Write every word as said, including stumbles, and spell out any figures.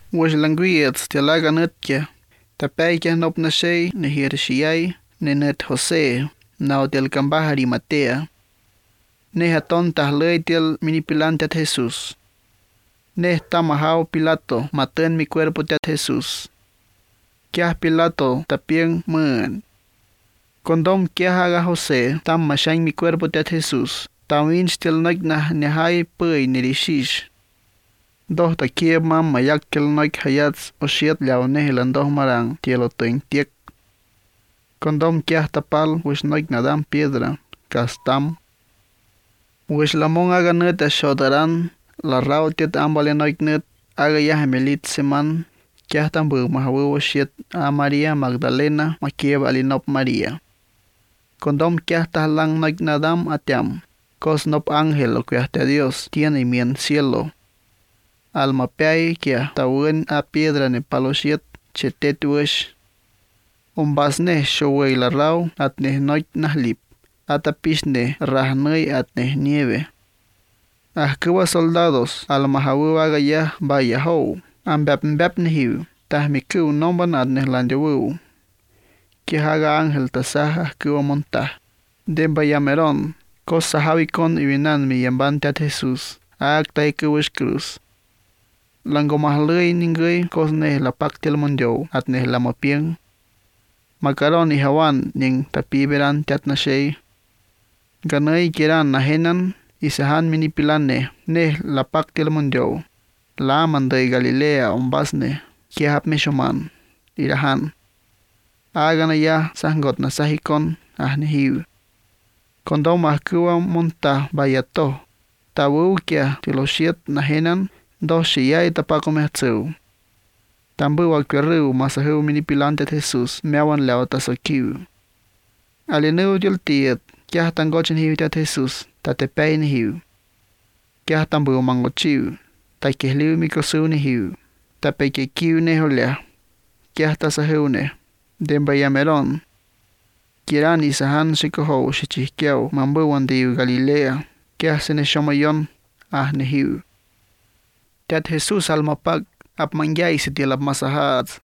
Wash languiets tialaga nutkia. Tapaikia nop na shay ne hirshiyay ne net Jose. Nao del cambahari Matea. Ne haton tahlay del minipilante at Jesús. Ne tamahao Pilato maten mi cuerpo de Jesús. Kia Pilato tapien mun. Condom kia haga Jose tam mashain mi cuerpo de Jesús. Tawin stil noik na nehai pui nirishish. Doh ta kia mam mayak kel noik hayats o shiat liao nehilan doh marang tielo toin tiek. Condom kia tapal wish noik nadam piedra kastam. Wish lamong aga net a shodaran la rao tiet ambale noik net aga ya melit seman kia tambu mahawu shiat a Maria Magdalena makiev alinop Maria. Condom kia tahlang noik nadam atiam. Cos nop ángel o que hasta Dios tiene mi en cielo. Alma peai kia tawin a piedra ne paloshiet chetetuesh. Un basne showei la rau at ne noit nahlip. Ata pisne rahnei at ne nieve. Ahkuwa soldados alma hawu aga ya vaya ho. Ambap mbap nehiu. Tahmiku nomban at ne lanjawu. Kia haga ángel tasah ahkuwa montah. Demba yameron. Cosa habicon y vinan mi yambante at Jesús. Acta y kuwish cruz. Lango mahlui ningui cos ne la pactel mondio at ne la mopien. Macaron y hawan ning tapiberan tat na shay. Ganay kiran na henan y sahan minipilane ne la pactel mondio. La manday Galilea ombasne kia hap meshoman. Irahan. Agana ya sangot na sahikon ah nehiu. Condom ahkuwa monta bayato. Tawu kia tiloshiet na henan do shiyay tapako mehtsu. Tambu wakweru masahu minipilante Jesús meawan leo tasokiu. Alineu yul tiet kia tangochin hiu tat Jesús tatepay ni hiu. Kia tambu mangochiu taikehliu mikosu ni hiu. Tapekekiu neholea. Kia tasahu ne. Demba yameron. Kiran isahan shikoho shichihkiao mambuwan diu Galilea. Kia sene shomayon ah nehiu. Tat Jesús almapag ap mangyay si tilap masahad.